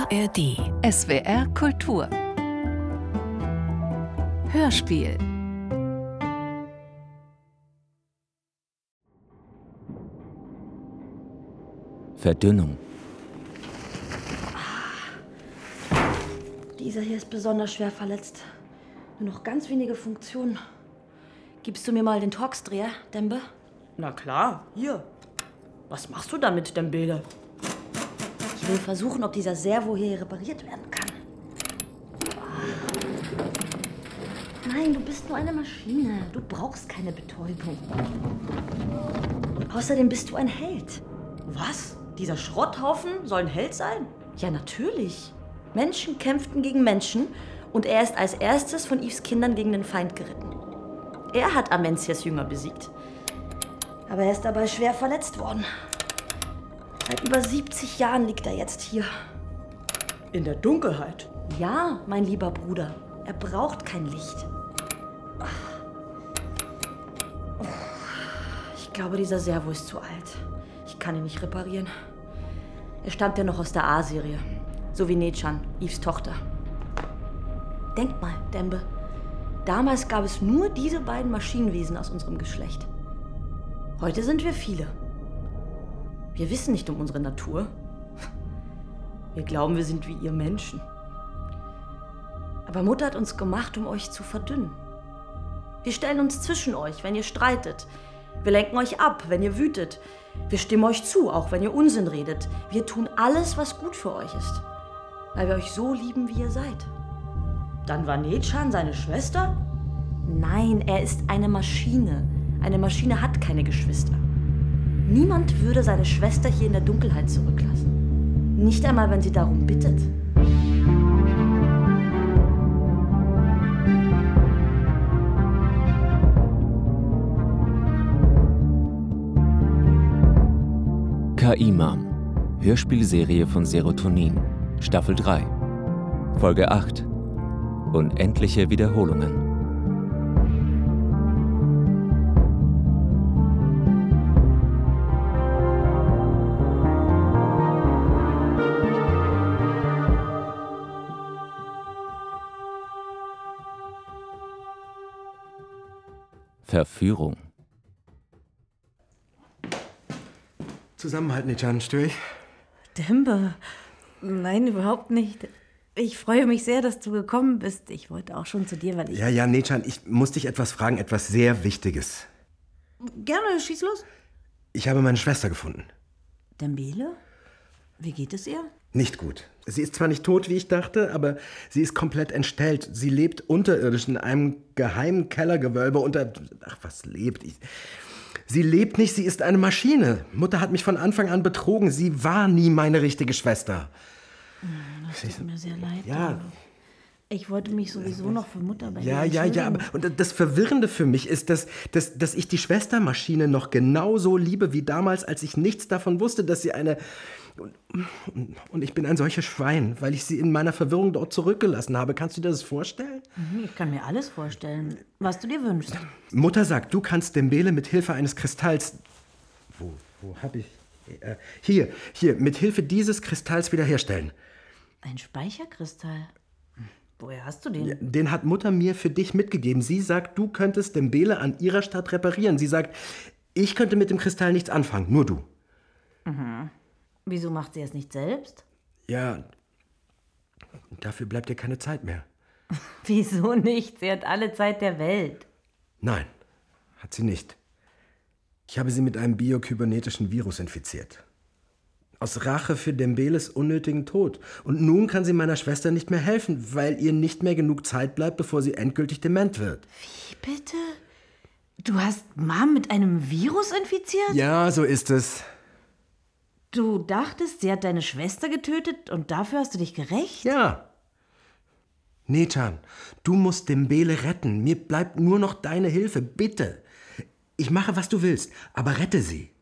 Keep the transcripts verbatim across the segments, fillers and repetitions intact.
R D. S W R Kultur. Hörspiel. Verdünnung. Dieser hier ist besonders schwer verletzt. Nur noch ganz wenige Funktionen. Gibst du mir mal den Torx-Dreher, Dembe? Na klar, hier. Was machst du damit, Dembele? Ich will versuchen, ob dieser Servo hier repariert werden kann. Nein, du bist nur eine Maschine. Du brauchst keine Betäubung. Außerdem bist du ein Held. Was? Dieser Schrotthaufen soll ein Held sein? Ja, natürlich. Menschen kämpften gegen Menschen und er ist als erstes von Yves Kindern gegen den Feind geritten. Er hat Amenzias Jünger besiegt. Aber er ist dabei schwer verletzt worden. Seit über siebzig Jahren liegt er jetzt hier. In der Dunkelheit? Ja, mein lieber Bruder. Er braucht kein Licht. Ich glaube, dieser Servo ist zu alt. Ich kann ihn nicht reparieren. Er stammt ja noch aus der A-Serie. So wie Nechan, Yves Tochter. Denk mal, Dembe. Damals gab es nur diese beiden Maschinenwesen aus unserem Geschlecht. Heute sind wir viele. Wir wissen nicht um unsere Natur. Wir glauben, wir sind wie ihr Menschen. Aber Mutter hat uns gemacht, um euch zu verdünnen. Wir stellen uns zwischen euch, wenn ihr streitet. Wir lenken euch ab, wenn ihr wütet. Wir stimmen euch zu, auch wenn ihr Unsinn redet. Wir tun alles, was gut für euch ist. Weil wir euch so lieben, wie ihr seid. Dann war Nechan seine Schwester? Nein, er ist eine Maschine. Eine Maschine hat keine Geschwister. Niemand würde seine Schwester hier in der Dunkelheit zurücklassen. Nicht einmal, wenn sie darum bittet. K-Imam. Hörspielserie von Serotonin. Staffel drei. Folge acht. Unendliche Wiederholungen. Verführung. Zusammenhalten, Nechan, störe ich? Dembe, nein, überhaupt nicht. Ich freue mich sehr, dass du gekommen bist. Ich wollte auch schon zu dir, weil ich... Ja, ja, Nechan, ich muss dich etwas fragen, etwas sehr Wichtiges. Gerne, schieß los. Ich habe meine Schwester gefunden. Dembele? Wie geht es ihr? Nicht gut. Sie ist zwar nicht tot, wie ich dachte, aber sie ist komplett entstellt. Sie lebt unterirdisch in einem geheimen Kellergewölbe unter... Ach, was lebt? Ich... Sie lebt nicht, sie ist eine Maschine. Mutter hat mich von Anfang an betrogen. Sie war nie meine richtige Schwester. Das tut mir sehr leid. Ja. Ich wollte mich sowieso noch für Mutter bei Ja, dir ja, ja. Aber, und das Verwirrende für mich ist, dass, dass, dass ich die Schwestermaschine noch genauso liebe wie damals, als ich nichts davon wusste, dass sie eine... Und, und, und ich bin ein solches Schwein, weil ich sie in meiner Verwirrung dort zurückgelassen habe. Kannst du dir das vorstellen? Ich kann mir alles vorstellen, was du dir wünschst. Mutter sagt, du kannst Dembele mit Hilfe eines Kristalls... Wo, wo hab ich... Äh, hier, hier, mit Hilfe dieses Kristalls wiederherstellen. Ein Speicherkristall? Woher hast du den? Ja, den hat Mutter mir für dich mitgegeben. Sie sagt, du könntest Dembele an ihrer Stadt reparieren. Sie sagt, ich könnte mit dem Kristall nichts anfangen, nur du. Mhm. Wieso macht sie es nicht selbst? Ja, dafür bleibt ihr keine Zeit mehr. Wieso nicht? Sie hat alle Zeit der Welt. Nein, hat sie nicht. Ich habe sie mit einem biokybernetischen Virus infiziert. Aus Rache für Dembeles unnötigen Tod. Und nun kann sie meiner Schwester nicht mehr helfen, weil ihr nicht mehr genug Zeit bleibt, bevor sie endgültig dement wird. Wie bitte? Du hast Mom mit einem Virus infiziert? Ja, so ist es. Du dachtest, sie hat deine Schwester getötet und dafür hast du dich gerächt? Ja. Nechan, du musst Dembele retten. Mir bleibt nur noch deine Hilfe, bitte. Ich mache, was du willst, aber rette sie.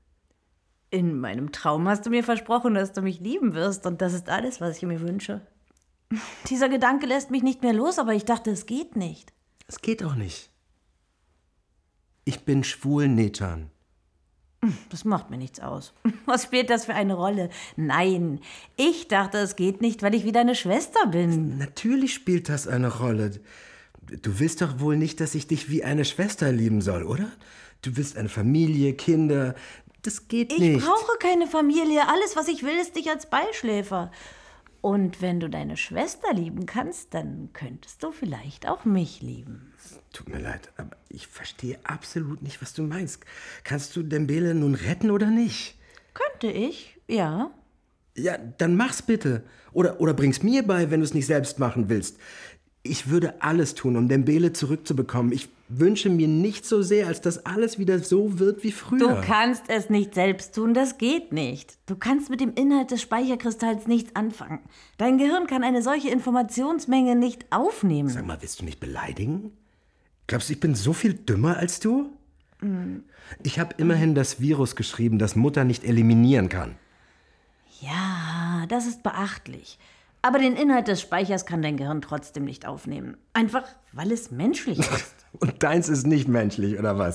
In meinem Traum hast du mir versprochen, dass du mich lieben wirst und das ist alles, was ich mir wünsche. Dieser Gedanke lässt mich nicht mehr los, aber ich dachte, es geht nicht. Es geht auch nicht. Ich bin schwul, Nechan. Das macht mir nichts aus. Was spielt das für eine Rolle? Nein, ich dachte, es geht nicht, weil ich wie deine Schwester bin. Natürlich spielt das eine Rolle. Du willst doch wohl nicht, dass ich dich wie eine Schwester lieben soll, oder? Du willst eine Familie, Kinder. Das geht Ich nicht. Ich brauche keine Familie. Alles, was ich will, ist dich als Beischläfer. Und wenn du deine Schwester lieben kannst, dann könntest du vielleicht auch mich lieben. Tut mir leid, aber ich verstehe absolut nicht, was du meinst. Kannst du Dembele nun retten oder nicht? Könnte ich, ja. Ja, dann mach's bitte. Oder, oder bring's mir bei, wenn du es nicht selbst machen willst. Ich würde alles tun, um Dembele zurückzubekommen. Ich wünsche mir nicht so sehr, als dass alles wieder so wird wie früher. Du kannst es nicht selbst tun, das geht nicht. Du kannst mit dem Inhalt des Speicherkristalls nichts anfangen. Dein Gehirn kann eine solche Informationsmenge nicht aufnehmen. Sag mal, willst du mich beleidigen? Glaubst du, ich bin so viel dümmer als du? Mm. Ich habe immerhin das Virus geschrieben, das Mutter nicht eliminieren kann. Ja, das ist beachtlich. Aber den Inhalt des Speichers kann dein Gehirn trotzdem nicht aufnehmen. Einfach, weil es menschlich ist. Und deins ist nicht menschlich, oder was?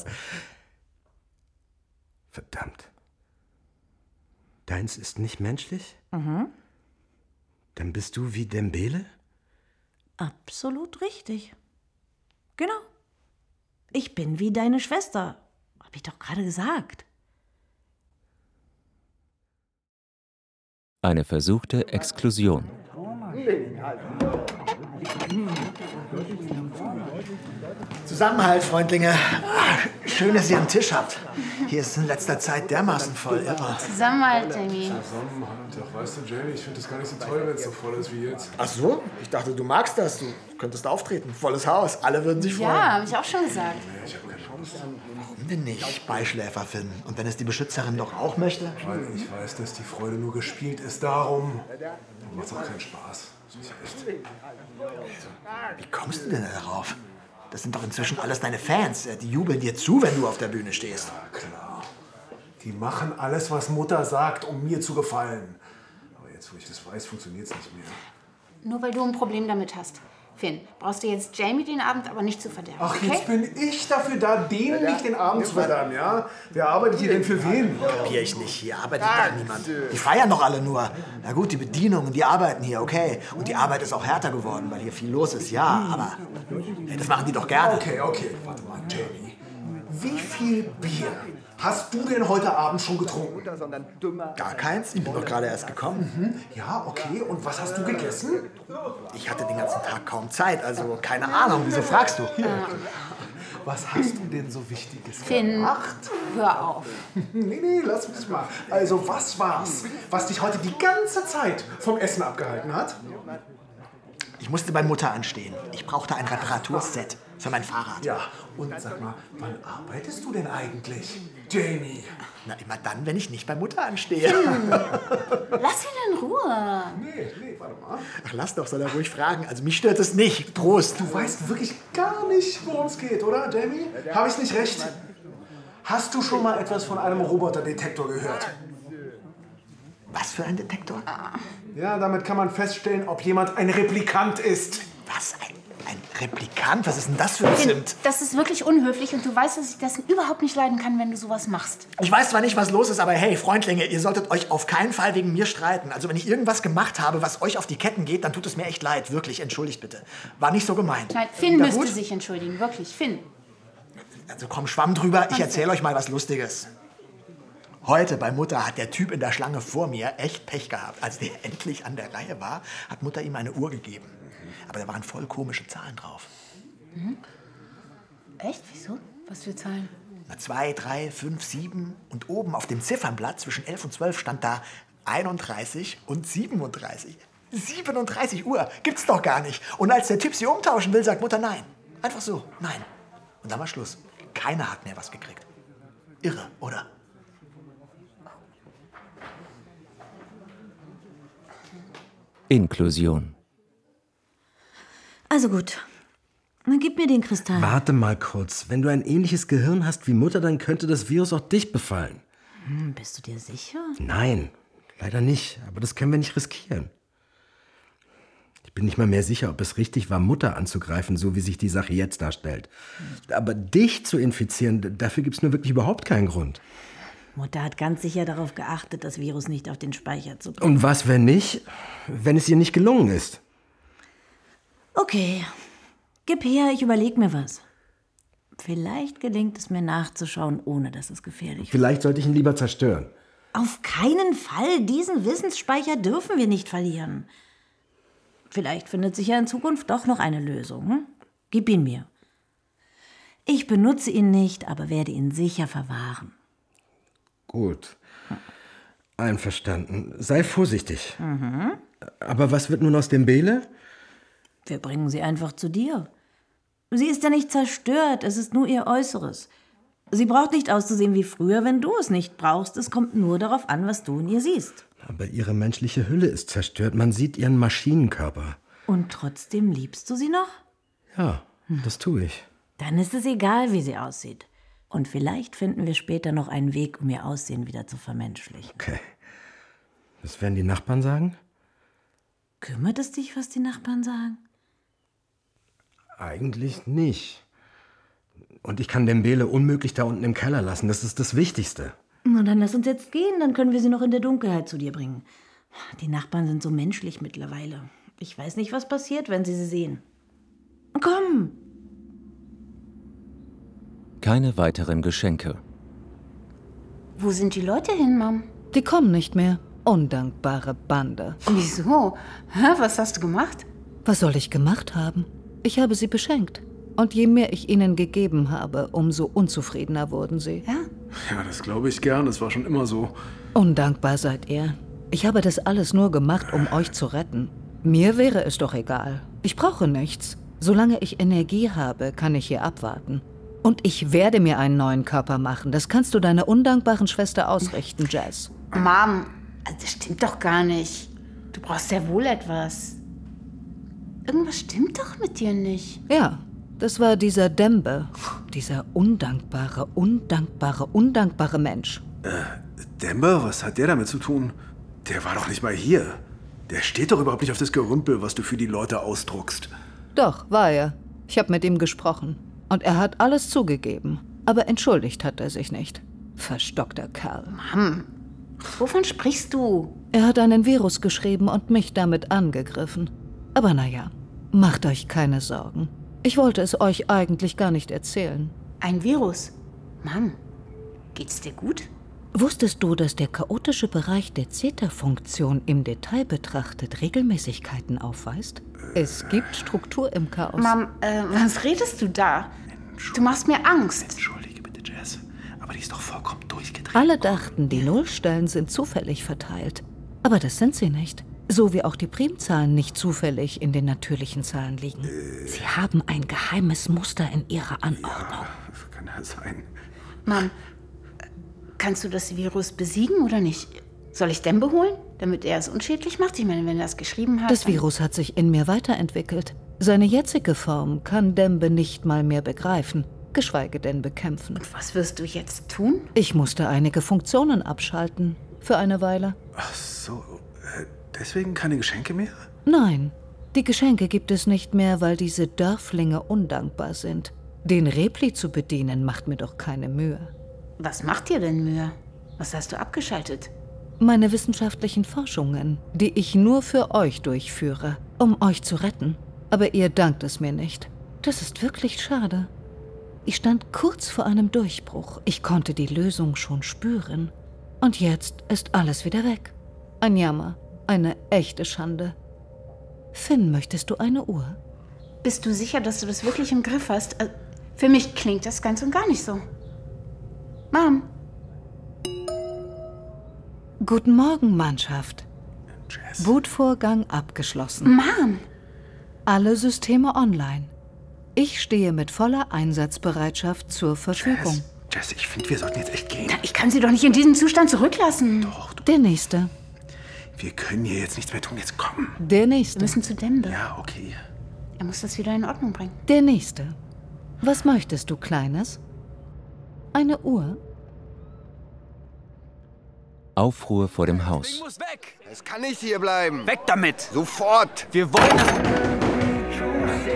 Verdammt. Deins ist nicht menschlich? Mhm. Dann bist du wie Dembele? Absolut richtig. Genau. Ich bin wie deine Schwester. Hab ich doch gerade gesagt. Eine versuchte Exklusion. Zusammenhalt, Freundlinge. Schön, dass ihr einen Tisch habt. Hier ist in letzter Zeit dermaßen voll. Irre. Zusammenhalt, Jamie. Zusammenhalt. Weißt du, Jamie, ich finde das gar nicht so toll, wenn es so voll ist wie jetzt. Ach so? Ich dachte, du magst das. Du könntest auftreten. Volles Haus. Alle würden sich freuen. Ja, habe ich auch schon gesagt. Nee, ich habe keine Chance. Warum denn nicht? Beischläfer finden. Und wenn es die Beschützerin doch auch möchte? Weil ich weiß, dass die Freude nur gespielt ist. Darum macht es auch keinen Spaß. Das ist echt. Wie kommst du denn darauf? Das sind doch inzwischen alles deine Fans. Die jubeln dir zu, wenn du auf der Bühne stehst. Ja, klar. Die machen alles, was Mutter sagt, um mir zu gefallen. Aber jetzt, wo ich das weiß, funktioniert es nicht mehr. Nur weil du ein Problem damit hast. Finn, brauchst du jetzt Jamie den Abend aber nicht zu verderben, Ach, okay? jetzt bin ich dafür da, denen nicht den Abend zu verderben, ja? Wer arbeitet hier denn für wen? Kapier ich nicht. Hier arbeitet gar niemand. Die feiern doch alle nur. Na gut, die Bedienungen, die arbeiten hier, okay. Und die Arbeit ist auch härter geworden, weil hier viel los ist, ja. Aber hey, das machen die doch gerne. Okay, okay. Warte mal, Jamie. Wie viel Bier hast du denn heute Abend schon getrunken? Gar keins. Ich bin doch gerade erst gekommen. Mhm. Ja, okay. Und was hast du gegessen? Ich hatte den ganzen Tag kaum Zeit, also keine Ahnung. Wieso fragst du? Was hast du denn so Wichtiges Finn, gemacht? hör auf. Nee, nee, lass mich mal. Also, was war's, was dich heute die ganze Zeit vom Essen abgehalten hat? Ich musste bei Mutter anstehen. Ich brauchte ein Reparaturset für mein Fahrrad. Ja, und sag mal, wann arbeitest du denn eigentlich, Jamie? Na, immer dann, wenn ich nicht bei Mutter anstehe. Lass ihn in Ruhe. Nee, nee, warte mal. Ach, lass doch, soll er ruhig fragen. Also mich stört es nicht. Prost. Du weißt wirklich gar nicht, worum es geht, oder, Jamie? Habe ich nicht recht? Hast du schon mal etwas von einem Roboterdetektor gehört? Was für ein Detektor? Ja, damit kann man feststellen, ob jemand ein Replikant ist. Was? Ein, ein Replikant? Was ist denn das für ein Finn, Zimt? das ist wirklich unhöflich und du weißt, dass ich das überhaupt nicht leiden kann, wenn du sowas machst. Ich weiß zwar nicht, was los ist, aber hey, Freundlinge, ihr solltet euch auf keinen Fall wegen mir streiten. Also wenn ich irgendwas gemacht habe, was euch auf die Ketten geht, dann tut es mir echt leid. Wirklich, entschuldigt bitte. War nicht so gemeint. Nein, Finn Wieder müsste gut? sich entschuldigen, wirklich, Finn. Also komm, Schwamm drüber, ich erzähle euch mal was Lustiges. Heute bei Mutter hat der Typ in der Schlange vor mir echt Pech gehabt. Als der endlich an der Reihe war, hat Mutter ihm eine Uhr gegeben. Aber da waren voll komische Zahlen drauf. Mhm. Echt? Wieso? Was für Zahlen? Na, zwei, drei, fünf, sieben. Und oben auf dem Ziffernblatt zwischen elf und zwölf stand da einunddreißig und siebenunddreißig. siebenunddreißig Uhr, gibt's doch gar nicht. Und als der Typ sie umtauschen will, sagt Mutter nein. Einfach so, nein. Und dann war Schluss. Keiner hat mehr was gekriegt. Irre, oder? Inklusion. Also gut. Dann gib mir den Kristall. Warte mal kurz. Wenn du ein ähnliches Gehirn hast wie Mutter, dann könnte das Virus auch dich befallen. Hm, bist du dir sicher? Nein, leider nicht. Aber das können wir nicht riskieren. Ich bin nicht mal mehr sicher, ob es richtig war, Mutter anzugreifen, so wie sich die Sache jetzt darstellt. Aber dich zu infizieren, dafür gibt es nur wirklich überhaupt keinen Grund. Mutter hat ganz sicher darauf geachtet, das Virus nicht auf den Speicher zu bringen. Und was, wenn nicht? Wenn es ihr nicht gelungen ist? Okay, gib her, ich überleg mir was. Vielleicht gelingt es mir nachzuschauen, ohne dass es gefährlich ist. Vielleicht sollte ich ihn lieber zerstören. Auf keinen Fall. Diesen Wissensspeicher dürfen wir nicht verlieren. Vielleicht findet sich ja in Zukunft doch noch eine Lösung. Hm? Gib ihn mir. Ich benutze ihn nicht, aber werde ihn sicher verwahren. Gut. Einverstanden. Sei vorsichtig. Mhm. Aber was wird nun aus dem Bele? Wir bringen sie einfach zu dir. Sie ist ja nicht zerstört, es ist nur ihr Äußeres. Sie braucht nicht auszusehen wie früher, wenn du es nicht brauchst. Es kommt nur darauf an, was du in ihr siehst. Aber ihre menschliche Hülle ist zerstört. Man sieht ihren Maschinenkörper. Und trotzdem liebst du sie noch? Ja, das tue ich. Dann ist es egal, wie sie aussieht. Und vielleicht finden wir später noch einen Weg, um ihr Aussehen wieder zu vermenschlichen. Okay. Was werden die Nachbarn sagen? Kümmert es dich, was die Nachbarn sagen? Eigentlich nicht. Und ich kann Dembele unmöglich da unten im Keller lassen. Das ist das Wichtigste. Na, dann lass uns jetzt gehen. Dann können wir sie noch in der Dunkelheit zu dir bringen. Die Nachbarn sind so menschlich mittlerweile. Ich weiß nicht, was passiert, wenn sie sie sehen. Komm! Keine weiteren Geschenke. Wo sind die Leute hin, Mom? Die kommen nicht mehr. Undankbare Bande. Wieso? Hä, was hast du gemacht? Was soll ich gemacht haben? Ich habe sie beschenkt. Und je mehr ich ihnen gegeben habe, umso unzufriedener wurden sie. Ja? Ja, das glaube ich gern. Das war schon immer so. Undankbar seid ihr. Ich habe das alles nur gemacht, um euch zu retten. Mir wäre es doch egal. Ich brauche nichts. Solange ich Energie habe, kann ich hier abwarten. Und ich werde mir einen neuen Körper machen. Das kannst du deiner undankbaren Schwester ausrichten, Jazz. Mom, das stimmt doch gar nicht. Du brauchst ja wohl etwas. Irgendwas stimmt doch mit dir nicht. Ja, das war dieser Dembe. Dieser undankbare, undankbare, undankbare Mensch. Äh, Dembe? Was hat der damit zu tun? Der war doch nicht mal hier. Der steht doch überhaupt nicht auf das Gerümpel, was du für die Leute ausdruckst. Doch, war er. Ich habe mit ihm gesprochen. Und er hat alles zugegeben. Aber entschuldigt hat er sich nicht. Verstockter Kerl. Mom, wovon sprichst du? Er hat einen Virus geschrieben und mich damit angegriffen. Aber naja, macht euch keine Sorgen. Ich wollte es euch eigentlich gar nicht erzählen. Ein Virus? Mom, geht's dir gut? Wusstest du, dass der chaotische Bereich der Zeta-Funktion im Detail betrachtet Regelmäßigkeiten aufweist? Es gibt Struktur im Chaos. Mom, äh, was redest du da? Du machst mir Angst. Entschuldige bitte, Jazz, aber die ist doch vollkommen durchgedreht. Alle dachten, die Nullstellen sind zufällig verteilt. Aber das sind sie nicht. So wie auch die Primzahlen nicht zufällig in den natürlichen Zahlen liegen. Äh. Sie haben ein geheimes Muster in ihrer Anordnung. Ja, das kann ja sein. Mom, kannst du das Virus besiegen oder nicht? Soll ich Dembe holen, damit er es unschädlich macht? Ich meine, wenn er es geschrieben hat... Das Virus hat sich in mir weiterentwickelt. Seine jetzige Form kann Dembe nicht mal mehr begreifen, geschweige denn bekämpfen. Und was wirst du jetzt tun? Ich musste einige Funktionen abschalten. Für eine Weile. Ach so, äh, deswegen keine Geschenke mehr? Nein, die Geschenke gibt es nicht mehr, weil diese Dörflinge undankbar sind. Den Repli zu bedienen macht mir doch keine Mühe. Was macht dir denn Mühe? Was hast du abgeschaltet? Meine wissenschaftlichen Forschungen, die ich nur für euch durchführe, um euch zu retten. Aber ihr dankt es mir nicht. Das ist wirklich schade. Ich stand kurz vor einem Durchbruch. Ich konnte die Lösung schon spüren. Und jetzt ist alles wieder weg. Ein Jammer, eine echte Schande. Finn, möchtest du eine Uhr? Bist du sicher, dass du das wirklich im Griff hast? Für mich klingt das ganz und gar nicht so. Mom. Guten Morgen, Mannschaft. Jazz. Bootvorgang abgeschlossen. Mom. Alle Systeme online. Ich stehe mit voller Einsatzbereitschaft zur Verfügung. Jazz, Jazz, ich finde, wir sollten jetzt echt gehen. Ich kann sie doch nicht in diesem Zustand zurücklassen. Doch, du. Der Nächste. Wir können hier jetzt nichts mehr tun. Jetzt komm. Der Wir Nächste. müssen zu Dembe. Ja, okay. Er muss das wieder in Ordnung bringen. Der Nächste. Was möchtest du, Kleines? Eine Uhr? Aufruhr vor dem Haus. muss weg! Es kann nicht hier bleiben. Weg damit! Sofort! Wir wollen...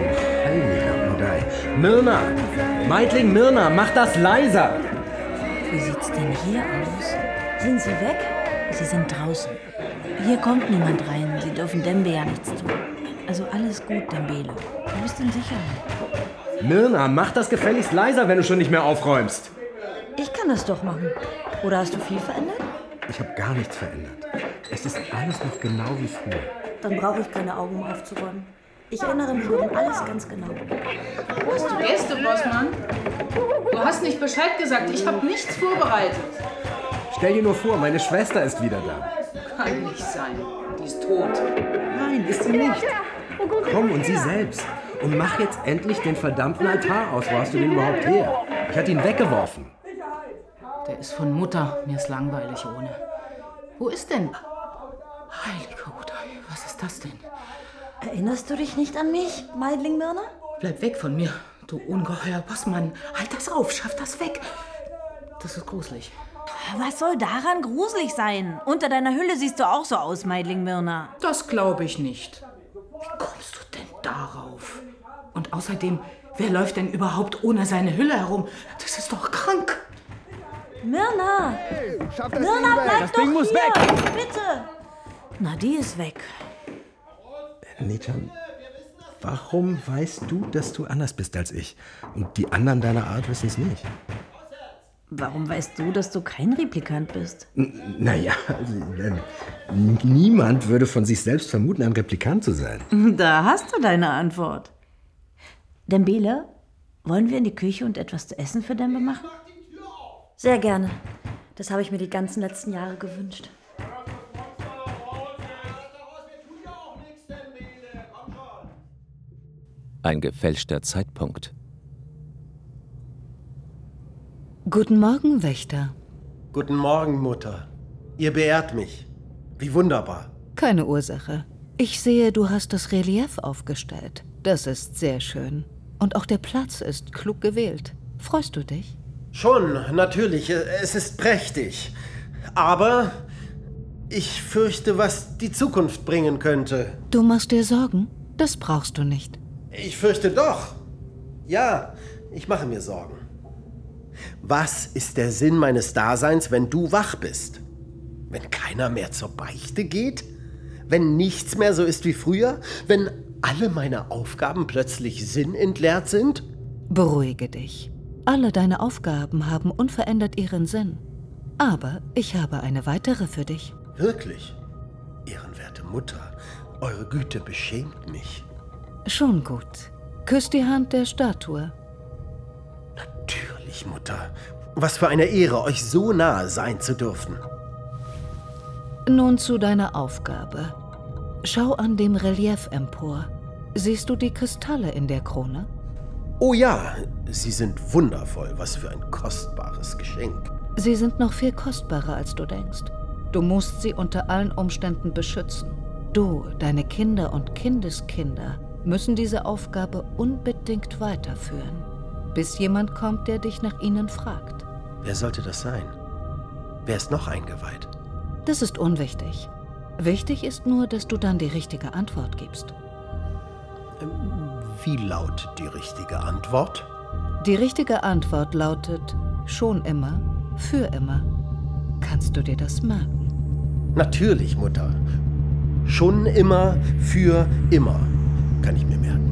Myrna! Meitling Myrna, mach das leiser! Wie sieht's denn hier aus? Sind Sie weg? Sie sind draußen. Hier kommt niemand rein. Sie dürfen Dembe ja nichts tun. Also alles gut, Dembele. Du bist in Sicherheit. Myrna, mach das gefälligst leiser, wenn du schon nicht mehr aufräumst. Ich kann das doch machen. Oder hast du viel verändert? Ich habe gar nichts verändert. Es ist alles noch genau wie früher. Dann brauche ich keine Augen, um aufzuräumen. Ich erinnere mich noch an alles ganz genau. Hast du Gäste, Bossmann? Du hast nicht Bescheid gesagt. Ich habe nichts vorbereitet. Stell dir nur vor, meine Schwester ist wieder da. Kann nicht sein. Die ist tot. Nein, ist sie nicht. Komm, und sie selbst. Und mach jetzt endlich den verdammten Altar aus. Wo hast du den überhaupt her? Ich hatte ihn weggeworfen. Der ist von Mutter. Mir ist langweilig ohne. Wo ist denn? Heilige Mutter, was ist das denn? Erinnerst du dich nicht an mich, Meidling Myrna? Bleib weg von mir, du ungeheuer Bossmann. Halt das auf, schaff das weg. Das ist gruselig. Was soll daran gruselig sein? Unter deiner Hülle siehst du auch so aus, Meidling Myrna. Das glaube ich nicht. Wie kommst du denn darauf? Und außerdem, wer läuft denn überhaupt ohne seine Hülle herum? Das ist doch krank. Myrna! Hey, schaff das Myrna, Ding weg. bleib Das doch Ding muss hier! weg! Bitte! Na, die ist weg. Nechan, warum weißt du, dass du anders bist als ich? Und die anderen deiner Art wissen es nicht. Warum weißt du, dass du kein Replikant bist? N- Naja, also, äh, niemand würde von sich selbst vermuten, ein Replikant zu sein. Da hast du deine Antwort. Dembele, wollen wir in die Küche und etwas zu essen für Dembe machen? Sehr gerne. Das habe ich mir die ganzen letzten Jahre gewünscht. Ein gefälschter Zeitpunkt. Guten Morgen, Wächter. Guten Morgen, Mutter. Ihr beehrt mich. Wie wunderbar. Keine Ursache. Ich sehe, du hast das Relief aufgestellt. Das ist sehr schön. Und auch der Platz ist klug gewählt. Freust du dich? Schon, natürlich. Es ist prächtig. Aber ich fürchte, was die Zukunft bringen könnte. Du machst dir Sorgen? Das brauchst du nicht. Ich fürchte doch. Ja, ich mache mir Sorgen. Was ist der Sinn meines Daseins, wenn du wach bist? Wenn keiner mehr zur Beichte geht? Wenn nichts mehr so ist wie früher? Wenn alle meine Aufgaben plötzlich sinnentleert sind? Beruhige dich. Alle deine Aufgaben haben unverändert ihren Sinn. Aber ich habe eine weitere für dich. Wirklich? Ehrenwerte Mutter, eure Güte beschämt mich. Schon gut. Küss die Hand der Statue. Natürlich, Mutter. Was für eine Ehre, euch so nahe sein zu dürfen. Nun zu deiner Aufgabe. Schau an dem Relief empor. Siehst du die Kristalle in der Krone? Oh ja, sie sind wundervoll. Was für ein kostbares Geschenk. Sie sind noch viel kostbarer, als du denkst. Du musst sie unter allen Umständen beschützen. Du, deine Kinder und Kindeskinder müssen diese Aufgabe unbedingt weiterführen, bis jemand kommt, der dich nach ihnen fragt. Wer sollte das sein? Wer ist noch eingeweiht? Das ist unwichtig. Wichtig ist nur, dass du dann die richtige Antwort gibst. Wie lautet die richtige Antwort? Die richtige Antwort lautet schon immer, für immer. Kannst du dir das merken? Natürlich, Mutter. Schon immer, für immer. Kann ich mir merken.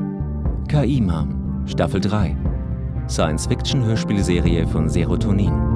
K I-Mom, Staffel drei. Science-Fiction-Hörspielserie von Serotonin.